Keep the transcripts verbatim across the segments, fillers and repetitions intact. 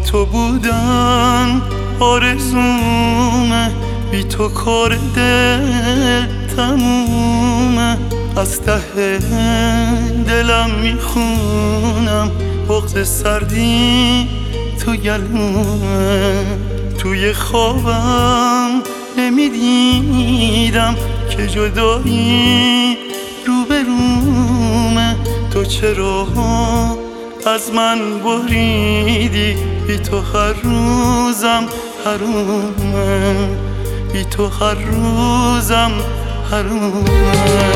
تو بودن آرزومه، بی تو کار دل تمومه. از ته دلم میخونم بغض سردی تو گلومه. توی خوابم نمیدیدم که جدایی روبرومه. تو چرا از من بریدی؟ بی تو هر روزم حرومه، بی تو هر روزم حرومه.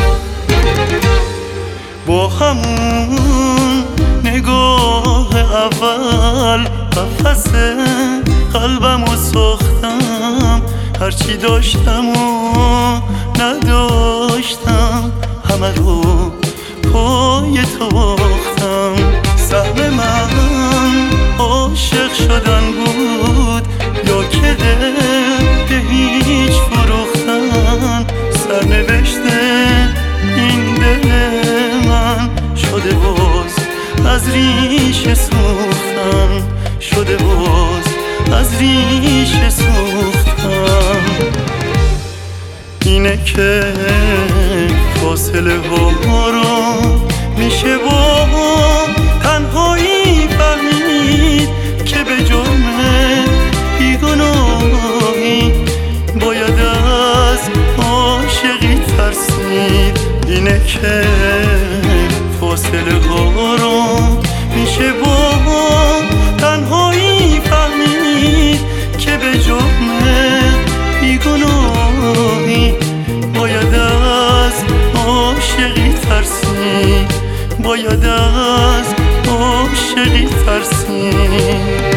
با همون نگاه اول قفس قلبمو ساختم، هرچی داشتم و نداشتم همه رو پای تو باختم. سهم من عاشق شدن بود یا که دل به هیچ فروختن؟ سرنوشت این دل من شده باز از ریشه سوختن، شده باز از ریشه سوختن. اینه که فاصله ها رو میشه با تنهایی فهمید که به جرم بیگناهی باید از عاشقی ترسید. اینه که فاصله ها رو میشه با تنهایی فهمید که به جرم بیگناهی باید از عاشقی ترسید، باید از عاشقی ترسید.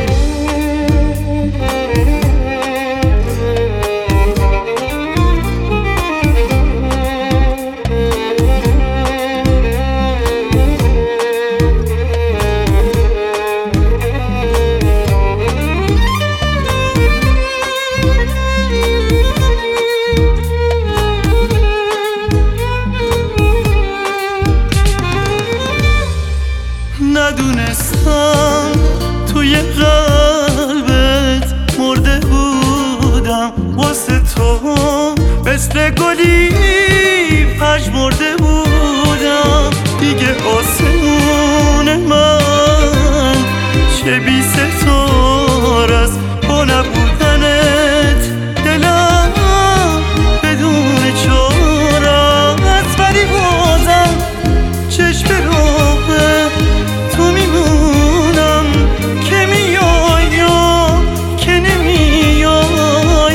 ندونستم توی قلبت مرده بودم، واسه تو مثل گلی پژمرده بودم. دیگه آسمون من چه بی ستاره است با نبودنت، دلم بدون چاره است. ولی بازم چشم راهه تو میمونم که میای یا که نمیای.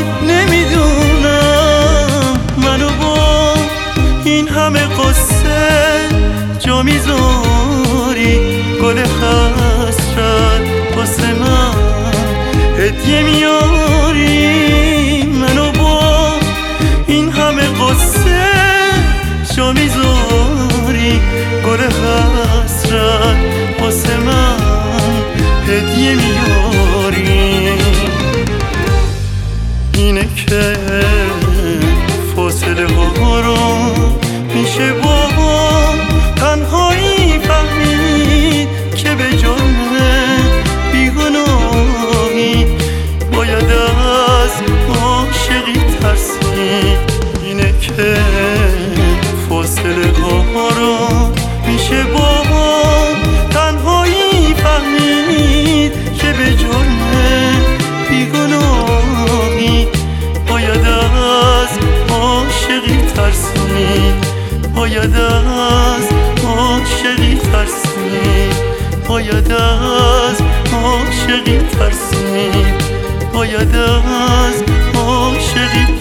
نمیدونم منو با این همه قصه جا میذاری، گل حسرت واسه من هدیه میاری. منو با این همه قصه جا میذاری، گل حسرت واسه من هدیه میاری. اینه که فاصله ها رو میشه با تنهایی فهمید که به جرم بیگناهی باید از عاشقی ترسید. اینه که فاصله ها رو میشه با تنهایی فهمید که به جرم بیگناهی باید از عاشقی ترسید، باید از عاشقی ترسید، باید از عاشقی ترسید، باید از عاشقی